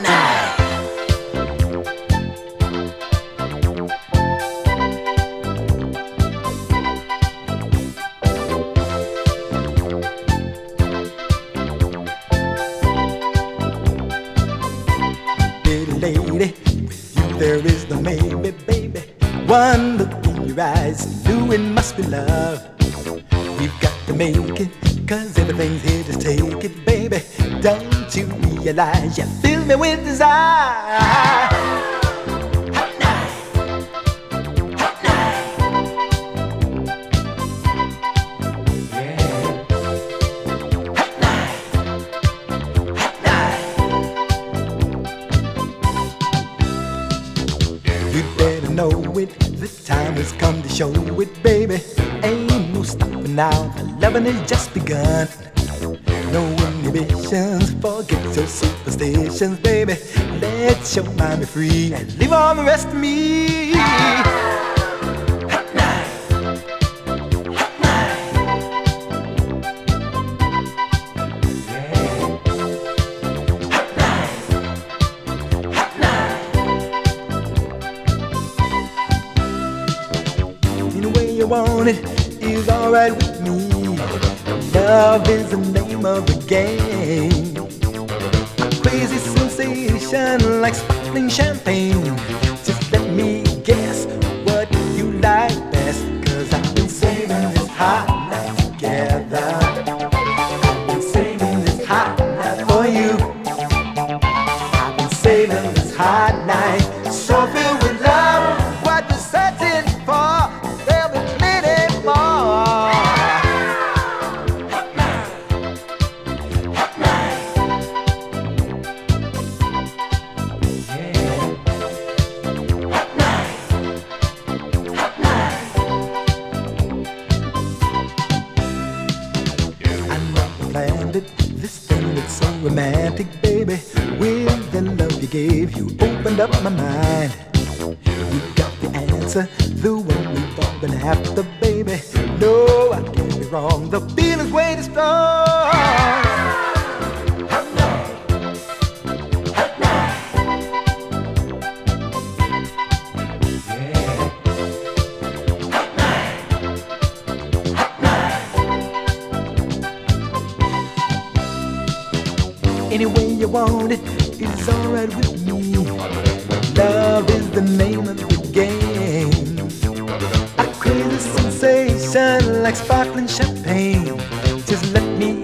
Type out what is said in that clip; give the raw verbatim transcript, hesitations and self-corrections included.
night. Pretty lady, with you there is no maybe, baby. One look in your eyes, knew it must be love. We've got to make it, cause everything's here to take it, baby. Don't you realize you fill me with desire? Hot night, hot night, yeah. Hot night, hot night. You better know it, the time has come to show it, baby. Ain't no stopping now, the loving has just begun. No inhibitions, forget your superstitions, baby. Let your mind be free and leave all the rest to me. Hot night, hot night, yeah. Hot night, hot night. Any way you want it is alright with me. Love is the name of the game. A crazy sensation like sparkling champagne. Just let me guess what you like best, cause I've been saving this hot night together. I've been saving this hot night for you. I've been saving this hot night, so filled with love. What you're searching for, there'll be plenty more. This thing that's so romantic, baby. With the love you gave, you opened up my mind. You got the answer, the one we've all been after, baby. No, I can't be wrong, the feeling's way too strong. Hot night, hot night, yeah. Hot night, hot night. Any way you want it, it's alright with me. Love is the name of the game. A crazy sensation like sparkling champagne. Just let me